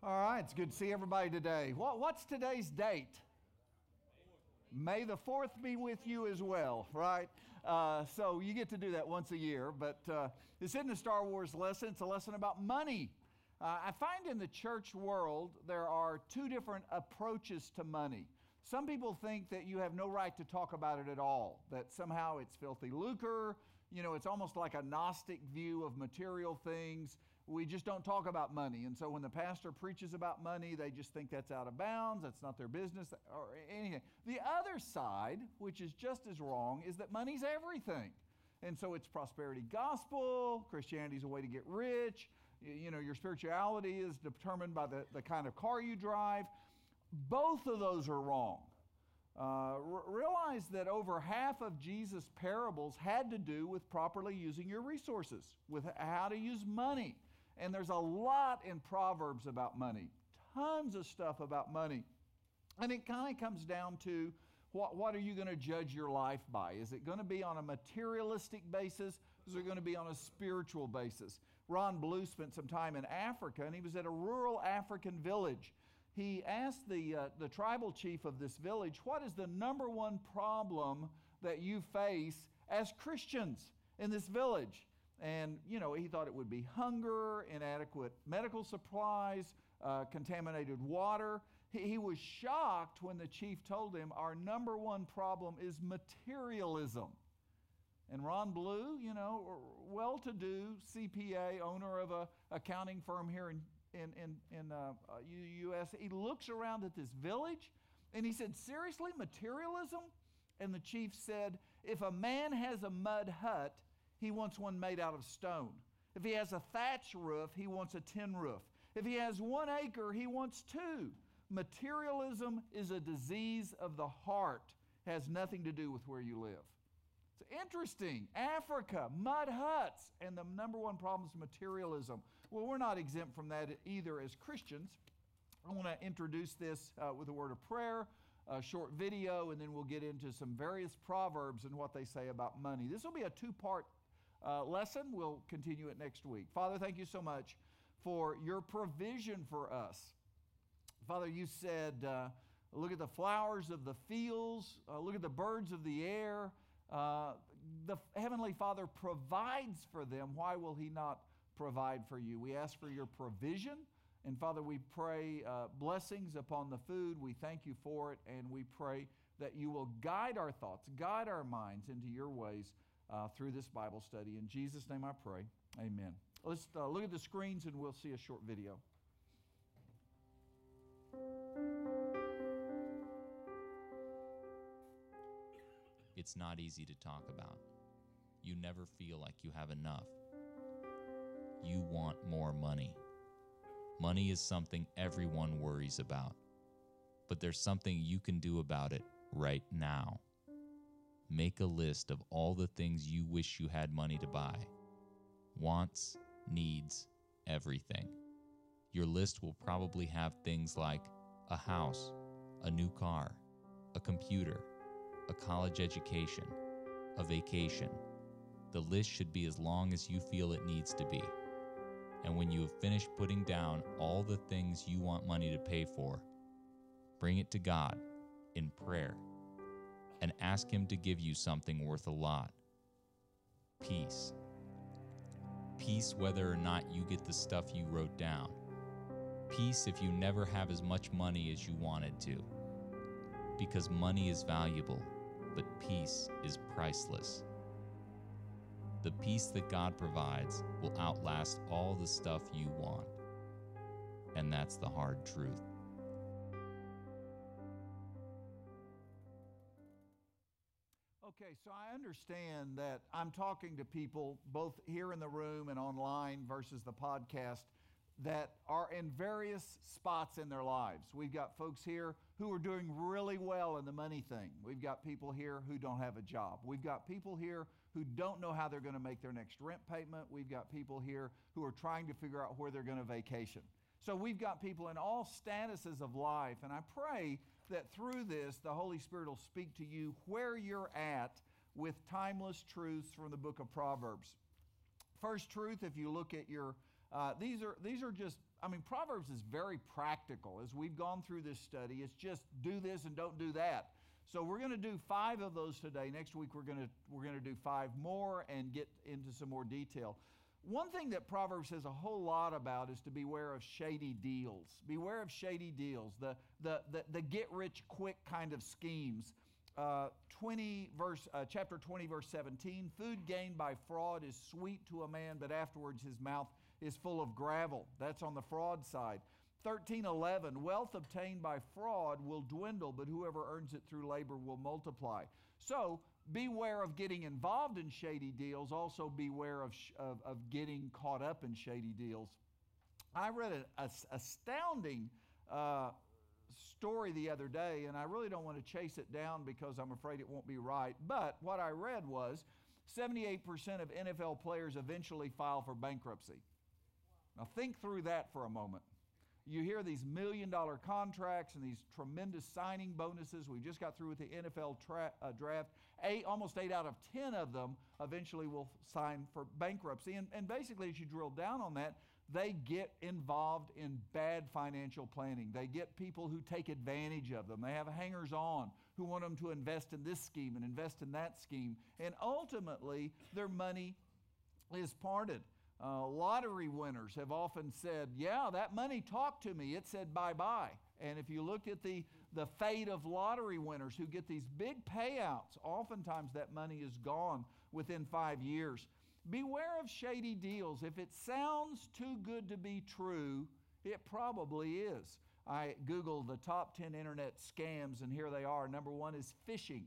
All right, it's good to see everybody today. What's today's date? May the 4th be with you as well, right? So you get to do that once a year, but this isn't a Star Wars lesson. It's a lesson about money. I find in the church world there are two different approaches to money. Some people think that you have no right to talk about it at all, that somehow it's filthy lucre. You know, it's almost like a Gnostic view of material things. We just don't talk about money. And so when the pastor preaches about money, they just think that's out of bounds, that's not their business, or anything. The other side, which is just as wrong, is that money's everything. And so it's prosperity gospel, Christianity's a way to get rich, you know, your spirituality is determined by the kind of car you drive. Both of those are wrong. Realize that over half of Jesus' parables had to do with properly using your resources, with how to use money. And there's a lot in Proverbs about money, tons of stuff about money. And it kind of comes down to what are you going to judge your life by? Is it going to be on a materialistic basis? Is it going to be on a spiritual basis? Ron Blue spent some time in Africa, and he was at a rural African village. He asked the tribal chief of this village, what is the number one problem that you face as Christians in this village? And, you know, he thought it would be hunger, inadequate medical supplies, contaminated water. He was shocked when the chief told him, our number one problem is materialism. And Ron Blue, you know, well-to-do CPA, owner of a accounting firm here in U.S., he looks around at this village and he said, seriously, materialism? And the chief said, if a man has a mud hut, he wants one made out of stone. If he has a thatch roof, he wants a tin roof. If he has 1 acre, he wants 2. Materialism is a disease of the heart. It has nothing to do with where you live. It's interesting. Africa, mud huts, and the number one problem is materialism. Well, we're not exempt from that either as Christians. I want to introduce this with a word of prayer, a short video, and then we'll get into some various proverbs and what they say about money. This will be a two-part lesson. We'll continue it next week. Father, thank you so much for your provision for us. Father, you said, look at the flowers of the fields, look at the birds of the air. The Heavenly Father provides for them. Why will He not provide for you? We ask for your provision. And Father, we pray blessings upon the food. We thank you for it. And we pray that you will guide our thoughts, guide our minds into your ways through this Bible study. In Jesus' name I pray. Amen. Let's look at the screens and we'll see a short video. It's not easy to talk about. You never feel like you have enough. You want more money. Money is something everyone worries about. But there's something you can do about it right now. Make a list of all the things you wish you had money to buy. Wants, needs, everything. Your list will probably have things like a house, a new car, a computer, a college education, a vacation. The list should be as long as you feel it needs to be. And when you have finished putting down all the things you want money to pay for, bring it to God in prayer and ask Him to give you something worth a lot. Peace. Peace whether or not you get the stuff you wrote down. Peace if you never have as much money as you wanted to. Because money is valuable, but peace is priceless. The peace that God provides will outlast all the stuff you want. And that's the hard truth. Okay, so I understand that I'm talking to people both here in the room and online versus the podcast that are in various spots in their lives. We've got folks here who are doing really well in the money thing. We've got people here who don't have a job. We've got people here who don't know how they're going to make their next rent payment. We've got people here who are trying to figure out where they're going to vacation. So we've got people in all statuses of life, and I pray that through this, the Holy Spirit will speak to you where you're at with timeless truths from the book of Proverbs. First truth, if you look at your, these are just Proverbs is very practical. As we've gone through this study, it's just do this and don't do that. So we're going to do 5 of those today. Next week we're going to do 5 more and get into some more detail. One thing that Proverbs says a whole lot about is to beware of shady deals. Beware of shady deals, the get-rich-quick kind of schemes. Chapter 20, verse 17, food gained by fraud is sweet to a man, but afterwards his mouth is full of gravel. That's on the fraud side. 13:11, wealth obtained by fraud will dwindle, but whoever earns it through labor will multiply. So beware of getting involved in shady deals. Also beware of getting caught up in shady deals. I read an astounding story the other day, and I really don't want to chase it down because I'm afraid it won't be right. But what I read was 78% of NFL players eventually file for bankruptcy. Now think through that for a moment. You hear these million-dollar contracts and these tremendous signing bonuses. We just got through with the NFL draft. Almost 8 out of 10 of them eventually will sign for bankruptcy. And basically, as you drill down on that, they get involved in bad financial planning. They get people who take advantage of them. They have hangers-on who want them to invest in this scheme and invest in that scheme. And ultimately, their money is parted. Lottery winners have often said, yeah, that money talked to me. It said bye-bye. And if you look at the fate of lottery winners who get these big payouts, oftentimes that money is gone within 5 years. Beware of shady deals. If it sounds too good to be true, it probably is. I Googled the top 10 internet scams, and here they are. Number 1 is phishing.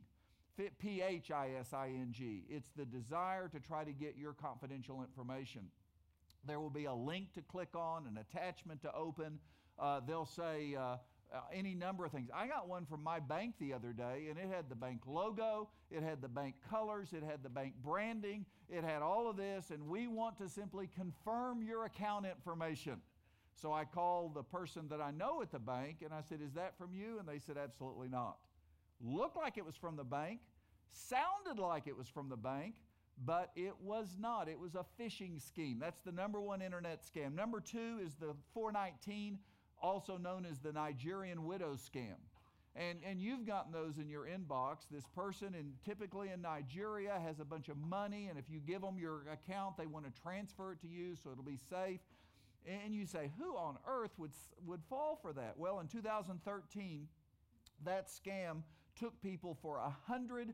P-H-I-S-I-N-G. It's the desire to try to get your confidential information. There will be a link to click on, an attachment to open. They'll say any number of things. I got one from my bank the other day, and it had the bank logo, it had the bank colors, it had the bank branding, it had all of this, and we want to simply confirm your account information. So I called the person that I know at the bank, and I said, is that from you? And they said, absolutely not. Looked like it was from the bank, sounded like it was from the bank, but it was not. It was a phishing scheme. That's the number 1 internet scam. Number 2 is the 419, also known as the Nigerian widow scam. And you've gotten those in your inbox. This person, typically in Nigeria, has a bunch of money, and if you give them your account, they want to transfer it to you so it'll be safe. And you say, who on earth would fall for that? Well, in 2013, that scam took people for $127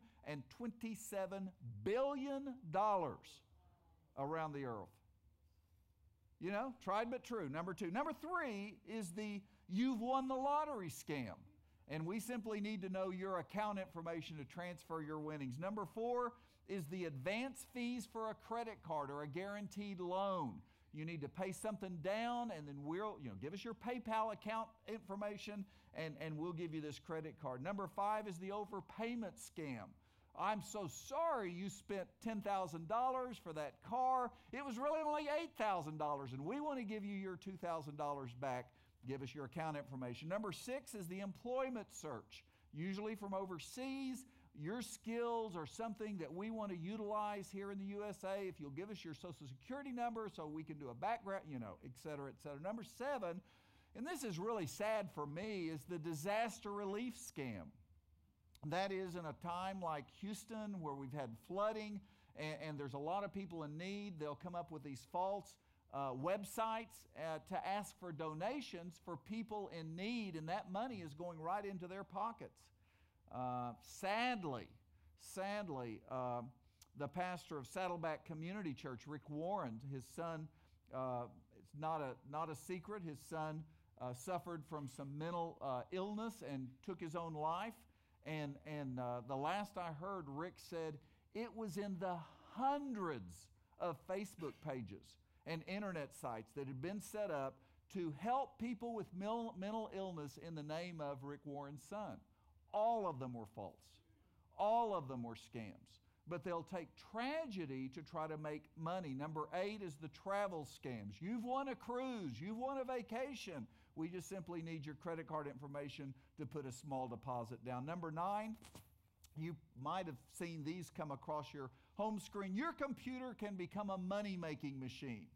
billion around the earth. You know, tried but true. Number 2. Number 3 is the you've won the lottery scam. And we simply need to know your account information to transfer your winnings. Number 4 is the advance fees for a credit card or a guaranteed loan. You need to pay something down, and then we'll, give us your PayPal account information, and we'll give you this credit card. Number 5 is the overpayment scam. I'm so sorry you spent $10,000 for that car. It was really only $8,000, and we want to give you your $2,000 back. Give us your account information. Number 6 is the employment search, usually from overseas. Your skills are something that we want to utilize here in the USA. If you'll give us your Social Security number so we can do a background, et cetera, et cetera. Number 7, and this is really sad for me, is the disaster relief scam. That is in a time like Houston where we've had flooding and there's a lot of people in need. They'll come up with these false websites to ask for donations for people in need, and that money is going right into their pockets. Sadly, the pastor of Saddleback Community Church, Rick Warren, his son, it's not a secret, his son suffered from some mental illness and took his own life. And the last I heard, Rick said it was in the hundreds of Facebook pages and internet sites that had been set up to help people with mental illness in the name of Rick Warren's son. All of them were false. All of them were scams. But they'll take tragedy to try to make money. Number 8 is the travel scams. You've won a cruise. You've won a vacation. We just simply need your credit card information to put a small deposit down. Number 9, you might have seen these come across your home screen. Your computer can become a money-making machine.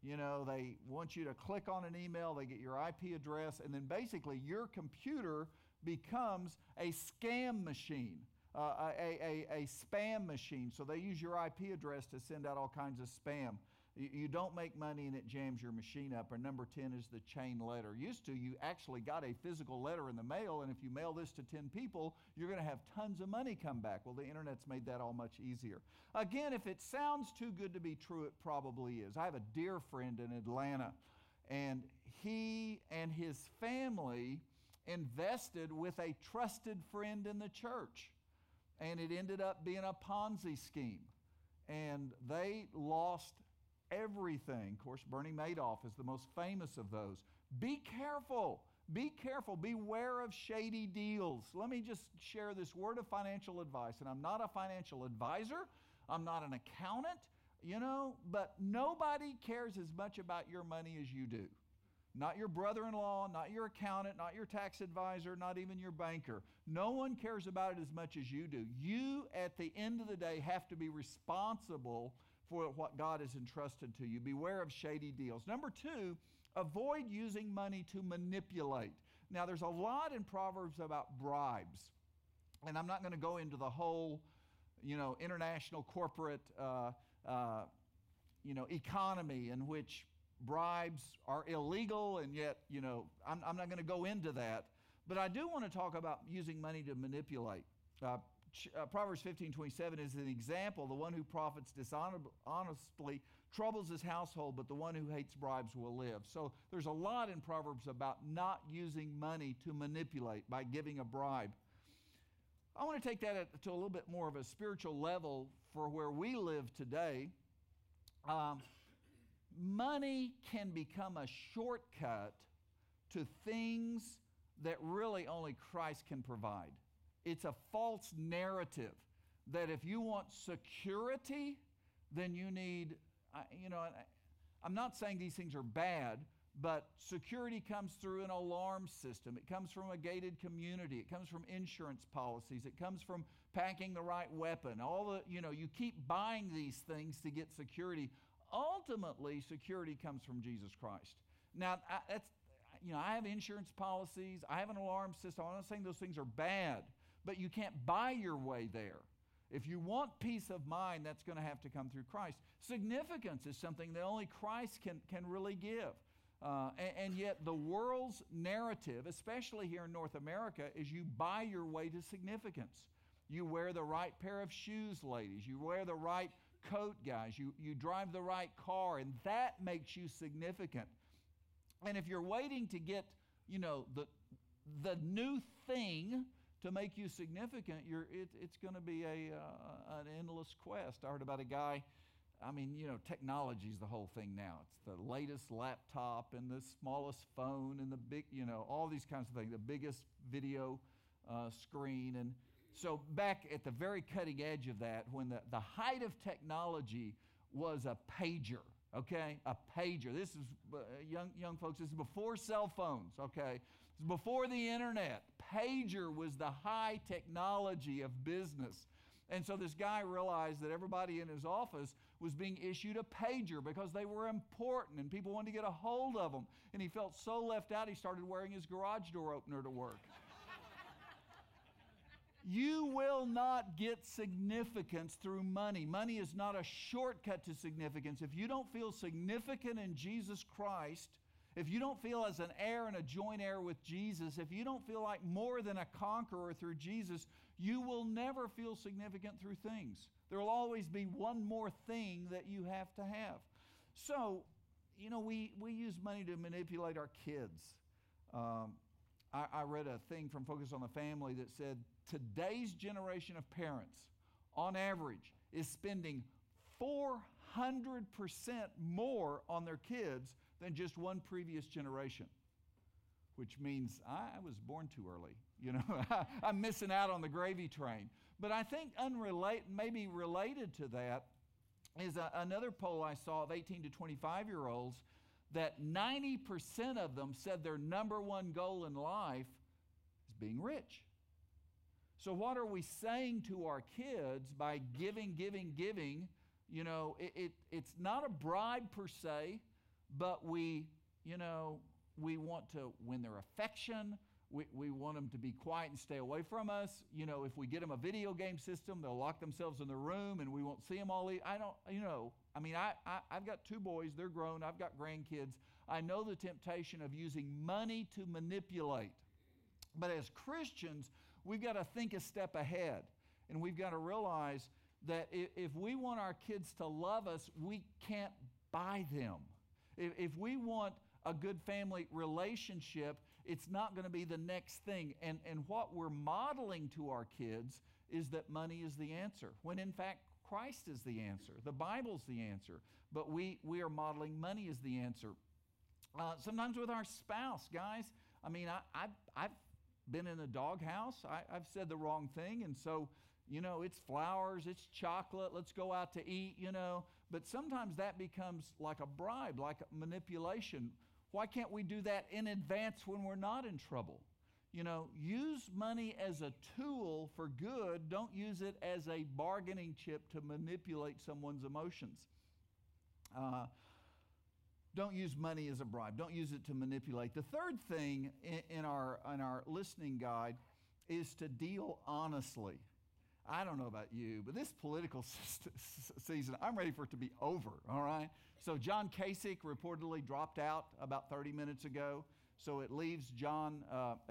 You know, they want you to click on an email, they get your IP address, and then basically your computer becomes a scam machine, a spam machine. So they use your IP address to send out all kinds of spam. You don't make money and it jams your machine up. Or number 10 is the chain letter. Used to, you actually got a physical letter in the mail, and if you mail this to 10 people, you're going to have tons of money come back. Well, the internet's made that all much easier. Again, if it sounds too good to be true, it probably is. I have a dear friend in Atlanta, and he and his family invested with a trusted friend in the church, and it ended up being a Ponzi scheme, and they lost everything. Of course, Bernie Madoff is the most famous of those. Be careful. Be careful. Beware of shady deals. Let me just share this word of financial advice. And I'm not a financial advisor. I'm not an accountant, but nobody cares as much about your money as you do. Not your brother-in-law, not your accountant, not your tax advisor, not even your banker. No one cares about it as much as you do. You, at the end of the day, have to be responsible for what God has entrusted to you. Beware of shady deals. Number 2, avoid using money to manipulate. Now, there's a lot in Proverbs about bribes, and I'm not going to go into the whole, international corporate, economy in which bribes are illegal, and yet, I'm not going to go into that. But I do want to talk about using money to manipulate. Proverbs 15:27 is an example. The one who profits dishonestly troubles his household, but the one who hates bribes will live. So there's a lot in Proverbs about not using money to manipulate by giving a bribe. I want to take that to a little bit more of a spiritual level for where we live today. Money can become a shortcut to things that really only Christ can provide. It's a false narrative that if you want security, then you need, I'm not saying these things are bad, but security comes through an alarm system. It comes from a gated community. It comes from insurance policies. It comes from packing the right weapon. You keep buying these things to get security. Ultimately, security comes from Jesus Christ. Now, I have insurance policies. I have an alarm system. I'm not saying those things are bad, but you can't buy your way there. If you want peace of mind, that's going to have to come through Christ. Significance is something that only Christ can really give. And yet the world's narrative, especially here in North America, is you buy your way to significance. You wear the right pair of shoes, ladies. You wear the right coat, guys. You drive the right car, and that makes you significant. And if you're waiting to get, the new thing to make you significant, it's going to be an endless quest. I heard about a guy, technology is the whole thing now. It's the latest laptop and the smallest phone and the big, all these kinds of things, the biggest video screen. And so back at the very cutting edge of that, when the height of technology was a pager, okay? A pager. This is, young folks, this is before cell phones, okay? It's before the internet. Pager was the high technology of business. And so this guy realized that everybody in his office was being issued a pager because they were important and people wanted to get a hold of them. And he felt so left out, he started wearing his garage door opener to work. You will not get significance through money. Money is not a shortcut to significance. If you don't feel significant in Jesus Christ, if you don't feel as an heir and a joint heir with Jesus, if you don't feel like more than a conqueror through Jesus, you will never feel significant through things. There will always be one more thing that you have to have. So, we use money to manipulate our kids. I read a thing from Focus on the Family that said today's generation of parents, on average, is spending 400% more on their kids than just one previous generation, which means I was born too early. I'm missing out on the gravy train. But I think maybe related to that is another poll I saw of 18 to 25-year-olds that 90% of them said their number one goal in life is being rich. So what are we saying to our kids by giving? It's not a bribe per se, but we want to win their affection. We want them to be quiet and stay away from us. If we get them a video game system, they'll lock themselves in their room and we won't see them all. I've got 2 boys. They're grown. I've got grandkids. I know the temptation of using money to manipulate. But as Christians, we've got to think a step ahead. And we've got to realize that if we want our kids to love us, we can't buy them. If we want a good family relationship, it's not going to be the next thing. And what we're modeling to our kids is that money is the answer, when in fact Christ is the answer. The Bible's the answer. But we are modeling money as the answer. Sometimes with our spouse, guys, I've been in a doghouse. I've said the wrong thing, and so it's flowers, it's chocolate, let's go out to eat, But sometimes that becomes like a bribe, like a manipulation. Why can't we do that in advance when we're not in trouble? Use money as a tool for good. Don't use it as a bargaining chip to manipulate someone's emotions. Don't use money as a bribe. Don't use it to manipulate. The third thing in our listening guide is to deal honestly. I don't know about you, but this political season, I'm ready for it to be over, all right? So John Kasich reportedly dropped out about 30 minutes ago. So it leaves Donald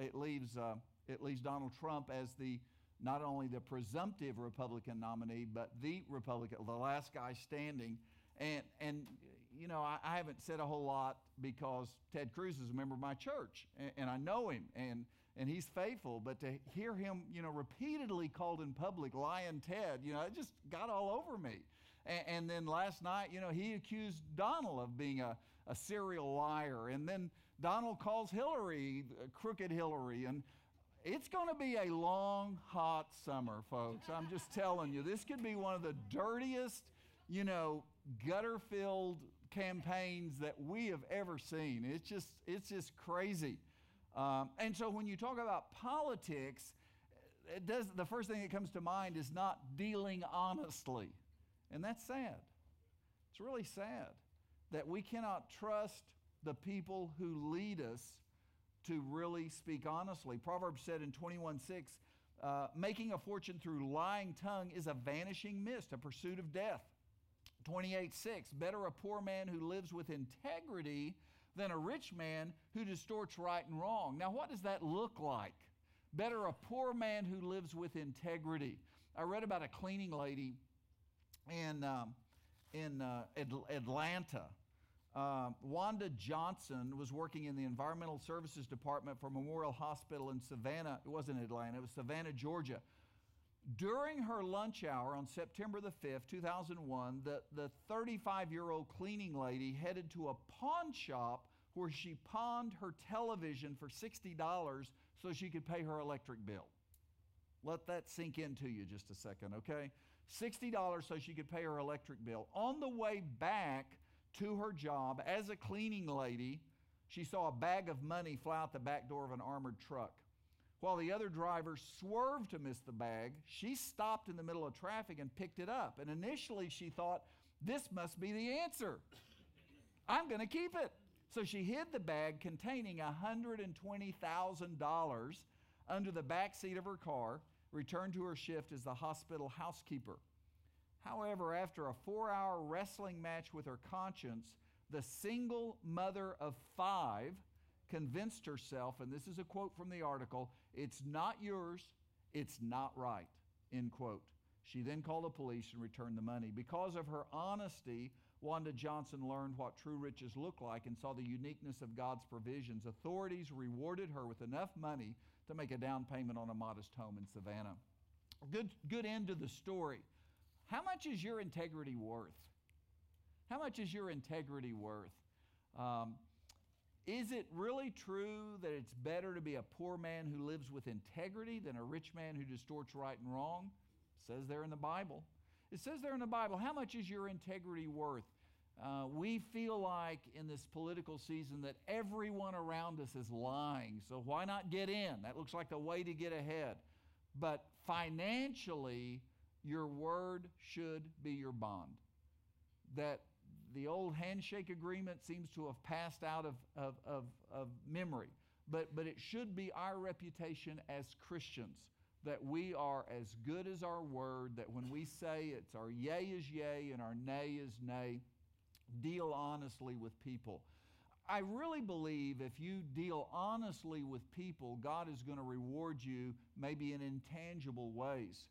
Trump as not only the presumptive Republican nominee, but the last guy standing. And I haven't said a whole lot because Ted Cruz is a member of my church, and I know him, and he's faithful. But to hear him, repeatedly called in public, lying Ted, it just got all over me. And then last night, he accused Donald of being a serial liar. And then Donald calls Hillary crooked Hillary. And it's going to be a long, hot summer, folks. I'm just telling you, this could be one of the dirtiest, gutter-filled campaigns that we have ever seen. It's just crazy. And so when you talk about politics, the first thing that comes to mind is not dealing honestly. And that's sad. It's really sad that we cannot trust the people who lead us to really speak honestly. Proverbs said in 21:6, making a fortune through lying tongue is a vanishing mist, a pursuit of death. 28:6, better a poor man who lives with integrity than a rich man who distorts right and wrong. Now, what does that look like? Better a poor man who lives with integrity. I read about a cleaning lady in Atlanta. Wanda Johnson was working in the Environmental Services Department for Memorial Hospital in Savannah. It wasn't Atlanta, it was Savannah, Georgia. During her lunch hour on September the 5th, 2001, the 35-year-old cleaning lady headed to a pawn shop where she pawned her television for $60 so she could pay her electric bill. Let that sink into you just a second, okay? $60 so she could pay her electric bill. On the way back to her job as a cleaning lady, she saw a bag of money fly out the back door of an armored truck. While the other driver swerved to miss the bag, she stopped in the middle of traffic and picked it up. And initially she thought, this must be the answer. I'm going to keep it. So she hid the bag containing $120,000 under the back seat of her car, returned to her shift as the hospital housekeeper. However, after a 4-hour wrestling match with her conscience, the single mother of 5 convinced herself, and this is a quote from the article, "It's not yours, it's not right," end quote. She then called the police and returned the money. Because of her honesty, Wanda Johnson learned what true riches look like and saw the uniqueness of God's provisions. Authorities rewarded her with enough money to make a down payment on a modest home in Savannah. Good end to the story. How much is your integrity worth? How much is your integrity worth? Is it really true that it's better to be a poor man who lives with integrity than a rich man who distorts right and wrong? It says there in the Bible. It says there in the Bible, how much is your integrity worth? We feel like in this political season that everyone around us is lying, so why not get in? That looks like the way to get ahead. But financially, your word should be your bond. That the old handshake agreement seems to have passed out of memory. But it should be our reputation as Christians that we are as good as our word, that when we say it's our yea is yea and our nay is nay, deal honestly with people. I really believe if you deal honestly with people, God is going to reward you maybe in intangible ways.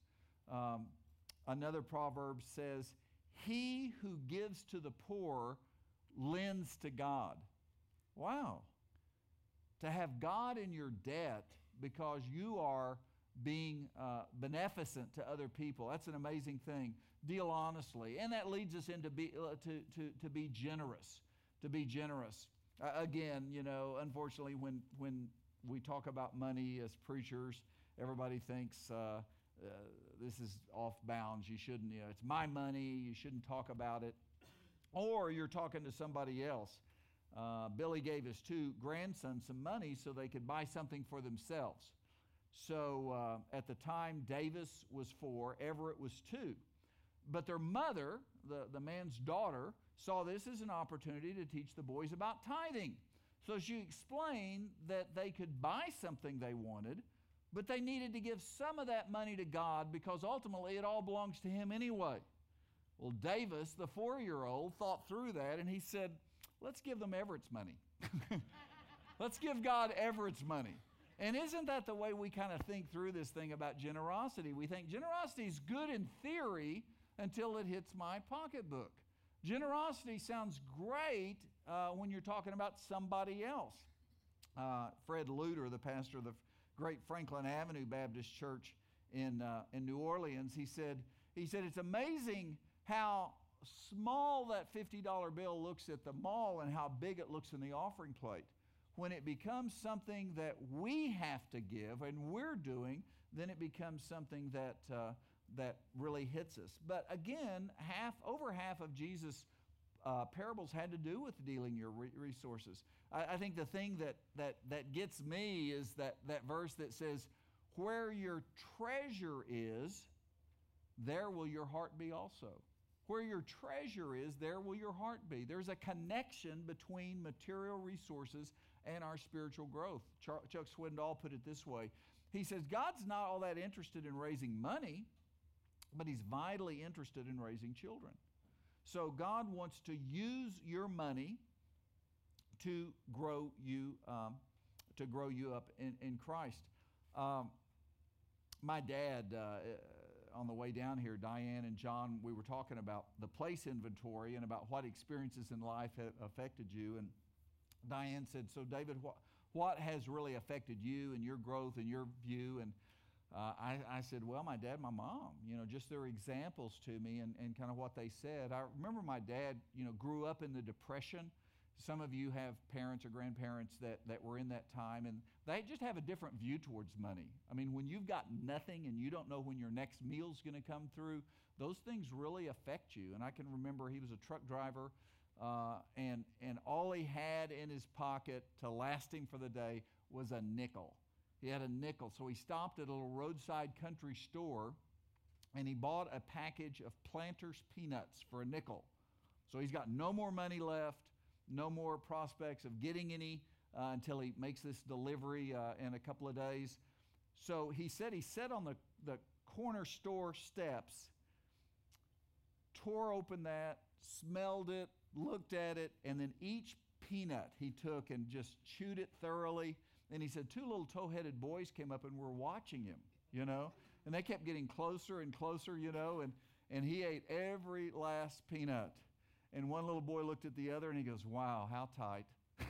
Another proverb says, he who gives to the poor lends to God. Wow. To have God in your debt because you are being beneficent to other people, that's an amazing thing. Deal honestly. And that leads us into to be generous. To be generous. Again, you know, unfortunately, when we talk about money as preachers, everybody thinks this is off bounds. You shouldn't, you know, it's my money. You shouldn't talk about it. Or you're talking to somebody else. Billy gave his 2 grandsons some money so they could buy something for themselves. So at the time, Davis was 4, Everett was 2. But their mother, the man's daughter, saw this as an opportunity to teach the boys about tithing. So she explained that they could buy something they wanted, but they needed to give some of that money to God because ultimately it all belongs to Him anyway. Well, Davis, the 4-year-old, thought through that and he said, let's give them Everett's money. Let's give God Everett's money. And isn't that the way we kind of think through this thing about generosity? We think generosity is good in theory until it hits my pocketbook. Generosity sounds great when you're talking about somebody else. Fred Luter, the pastor of the great Franklin Avenue Baptist Church in New Orleans, he said it's amazing how small that $50 bill looks at the mall and how big it looks in the offering plate. When it becomes something that we have to give and we're doing, then it becomes something that really hits us. But again, over half of Jesus' parables had to do with dealing your resources. I think the thing that gets me is that verse that says, where your treasure is, there will your heart be also. Where your treasure is, there will your heart be. There's a connection between material resources and our spiritual growth. Chuck Swindoll put it this way. He says, God's not all that interested in raising money, but He's vitally interested in raising children. So God wants to use your money to grow you up in Christ. My dad, on the way down here, Diane and John, we were talking about the place inventory and about what experiences in life have affected you. And Diane said, so David, what has really affected you and your growth and your view? And I said, well, my dad, my mom, you know, just their examples to me and kind of what they said. I remember my dad, you know, grew up in the Depression. Some of you have parents or grandparents that were in that time, and they just have a different view towards money. I mean, when you've got nothing and you don't know when your next meal's going to come through, those things really affect you. And I can remember he was a truck driver, and all he had in his pocket to last him for the day was a nickel. He had a nickel. So he stopped at a little roadside country store, and he bought a package of Planters peanuts for a nickel. So he's got no more money left, no more prospects of getting any until he makes this delivery in a couple of days. So he said he sat on the corner store steps, tore open that, smelled it, looked at it, and then each peanut he took and just chewed it thoroughly. And he said 2 little tow-headed boys came up and were watching him, you know, and they kept getting closer and closer, you know, and he ate every last peanut. And one little boy looked at the other and he goes, wow, how tight.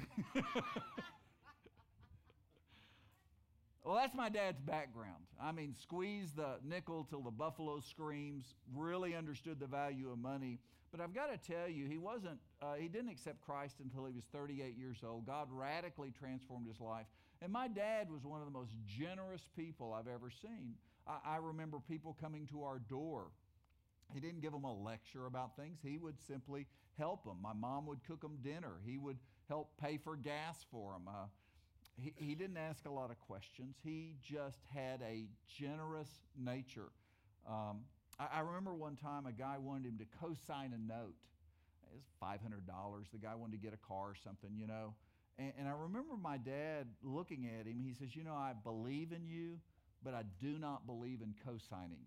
Well, that's my dad's background. I mean, squeezed the nickel till the buffalo screams, really understood the value of money. But I've got to tell you, he didn't accept Christ until he was 38 years old. God radically transformed his life. And my dad was one of the most generous people I've ever seen. I remember people coming to our door. He didn't give them a lecture about things. He would simply help them. My mom would cook them dinner. He would help pay for gas for them. He didn't ask a lot of questions. He just had a generous nature. I remember one time a guy wanted him to co-sign a note. it's $500. The guy wanted to get a car or something, you know. And I remember my dad looking at him. He says, you know, I believe in you, but I do not believe in co-signing.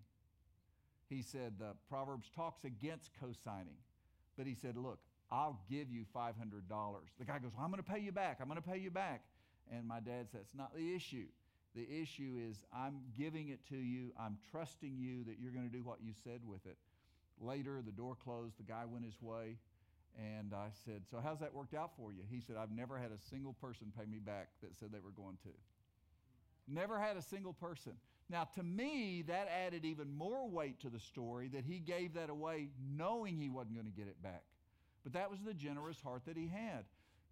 He said the Proverbs talks against co-signing. But he said, look, I'll give you $500. The guy goes, well, I'm going to pay you back. I'm going to pay you back. And my dad said, that's not the issue. The issue is I'm giving it to you. I'm trusting you that you're going to do what you said with it. Later, the door closed. The guy went his way. And I said, so how's that worked out for you? He said, I've never had a single person pay me back that said they were going to. Never had a single person. Now, to me, that added even more weight to the story that he gave that away knowing he wasn't going to get it back. But that was the generous heart that he had.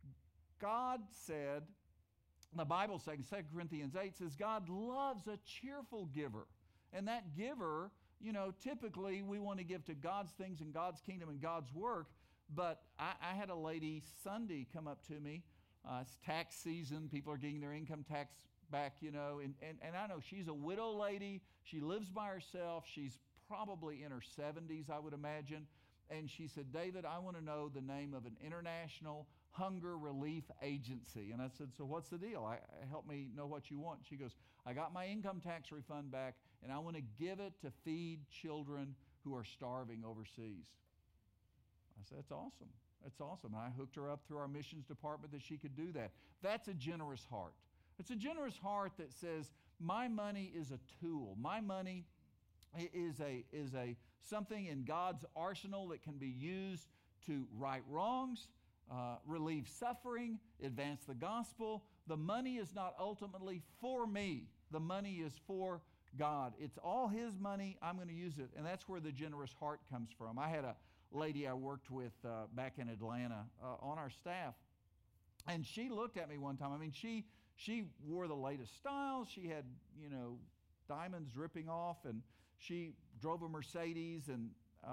God said, the Bible says, 2 Corinthians 8 says, God loves a cheerful giver. And that giver, you know, typically we want to give to God's things and God's kingdom and God's work. But I had a lady Sunday come up to me. It's tax season. People are getting their income tax back, you know. And I know she's a widow lady. She lives by herself. She's probably in her 70s, I would imagine. And she said, David, I want to know the name of an international hunger relief agency. And I said, so what's the deal? Help me know what you want. She goes, I got my income tax refund back, and I want to give it to feed children who are starving overseas. I said, that's awesome. That's awesome. And I hooked her up through our missions department that she could do that. That's a generous heart. It's a generous heart that says, my money is a tool. My money is a something in God's arsenal that can be used to right wrongs, relieve suffering, advance the gospel. The money is not ultimately for me. The money is for God. It's all His money. I'm going to use it. And that's where the generous heart comes from. I had a lady I worked with back in Atlanta on our staff, and she looked at me one time. I mean, she wore the latest styles. She had, you know, diamonds dripping off, and she drove a Mercedes. And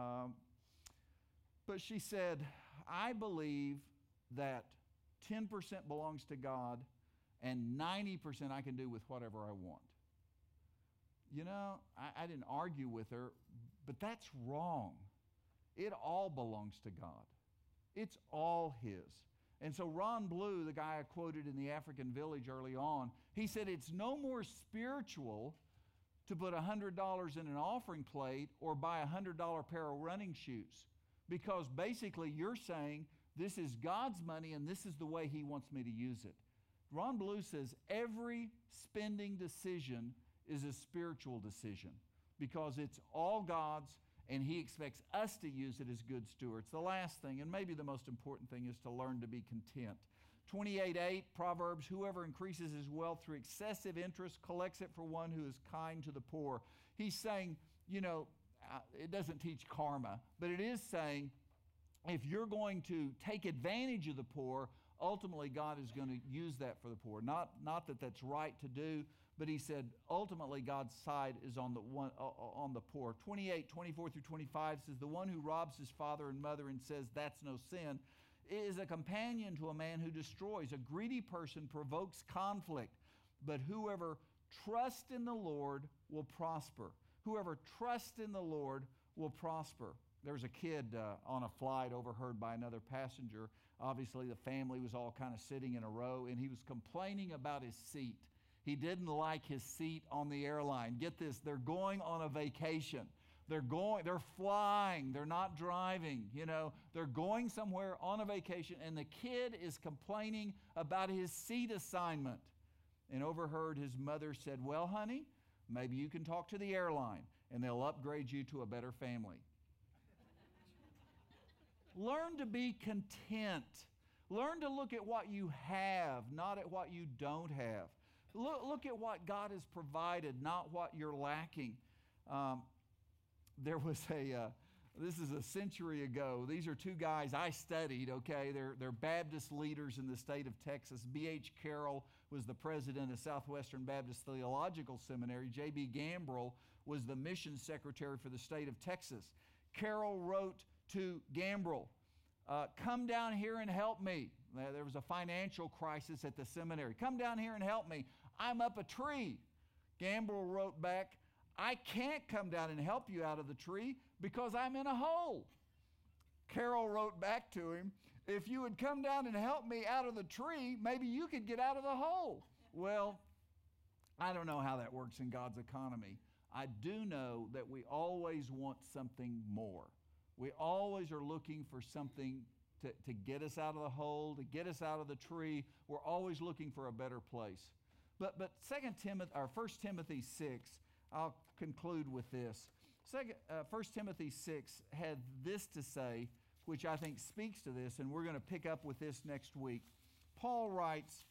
but she said, I believe that 10% belongs to God and 90% I can do with whatever I want. You know, I didn't argue with her, but that's wrong. It all belongs to God. It's all His. And so Ron Blue, the guy I quoted in the African village early on, he said it's no more spiritual to put $100 in an offering plate or buy a $100 pair of running shoes, because basically you're saying this is God's money and this is the way He wants me to use it. Ron Blue says every spending decision is a spiritual decision because it's all God's, and He expects us to use it as good stewards. The last thing, and maybe the most important thing, is to learn to be content. 28:8, Proverbs, whoever increases his wealth through excessive interest collects it for one who is kind to the poor. He's saying, you know, it doesn't teach karma, but it is saying if you're going to take advantage of the poor, ultimately God is going to use that for the poor. Not that that's right to do, but he said ultimately God's side is on the poor. 28:24-25 says, the one who robs his father and mother and says that's no sin is a companion to a man who destroys. A greedy person provokes conflict, but whoever trusts in the Lord will prosper. Whoever trusts in the Lord will prosper. There was a kid on a flight overheard by another passenger. Obviously, the family was all kind of sitting in a row, and he was complaining about his seat. He didn't like his seat on the airline. Get this, they're going on a vacation. They're flying, they're not driving, you know. They're going somewhere on a vacation, and the kid is complaining about his seat assignment. And overheard his mother said, well, honey, maybe you can talk to the airline, and they'll upgrade you to a better family. Learn to be content. Learn to look at what you have, not at what you don't have. Look at what God has provided, not what you're lacking. There was this is a century ago. These are two guys I studied, okay? They're Baptist leaders in the state of Texas. B.H. Carroll was the president of Southwestern Baptist Theological Seminary. J.B. Gambrell was the mission secretary for the state of Texas. Carroll wrote to Gambrell, come down here and help me. There was a financial crisis at the seminary. Come down here and help me. I'm up a tree. Gambrell wrote back, I can't come down and help you out of the tree because I'm in a hole. Carol wrote back to him, if you would come down and help me out of the tree, maybe you could get out of the hole. Well, I don't know how that works in God's economy. I do know that we always want something more. We always are looking for something to get us out of the hole, to get us out of the tree. We're always looking for a better place. But 1 Timothy 6, I'll conclude with this. 1 Timothy 6 had this to say, which I think speaks to this, and we're going to pick up with this next week. Paul writes,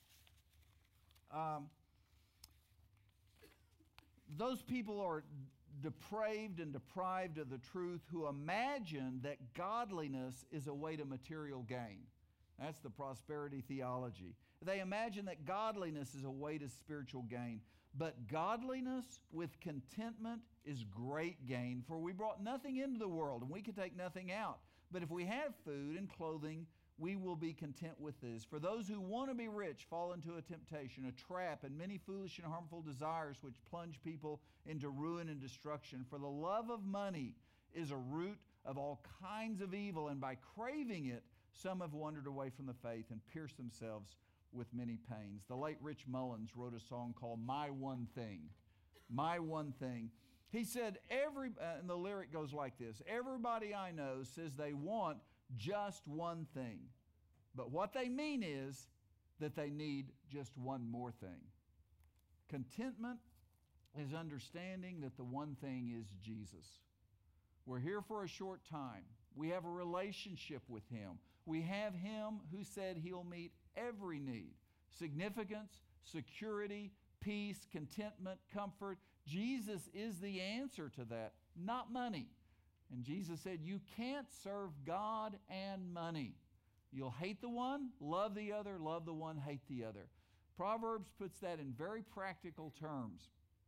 those people are depraved and deprived of the truth who imagine that godliness is a way to material gain. That's the prosperity theology. They imagine that godliness is a way to spiritual gain. But godliness with contentment is great gain, for we brought nothing into the world, and we can take nothing out. But if we have food and clothing, we will be content with this. For those who want to be rich fall into a temptation, a trap, and many foolish and harmful desires which plunge people into ruin and destruction. For the love of money is a root of all kinds of evil, and by craving it, some have wandered away from the faith and pierced themselves with many pains. The late Rich Mullins wrote a song called My One Thing. My One Thing. He said, and the lyric goes like this, everybody I know says they want just one thing. But what they mean is that they need just one more thing. Contentment is understanding that the one thing is Jesus. We're here for a short time. We have a relationship with Him. We have Him who said He'll meet every need. Significance, security, peace, contentment, comfort. Jesus is the answer to that, not money. And Jesus said, you can't serve God and money. You'll hate the one, love the other, love the one, hate the other. Proverbs puts that in very practical terms.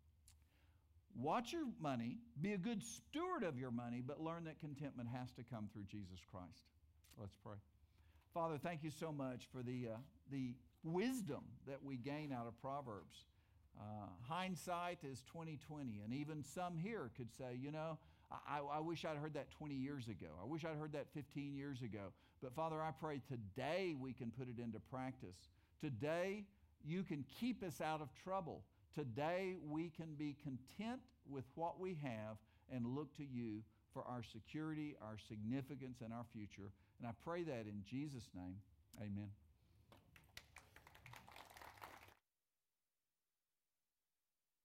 Watch your money, be a good steward of your money, but learn that contentment has to come through Jesus Christ. Let's pray. Father, thank you so much for the wisdom that we gain out of Proverbs. Hindsight is 20/20, and even some here could say, you know, I wish I'd heard that 20 years ago. I wish I'd heard that 15 years ago. But Father, I pray today we can put it into practice. Today you can keep us out of trouble. Today we can be content with what we have and look to you for our security, our significance, and our future. And I pray that in Jesus' name, amen.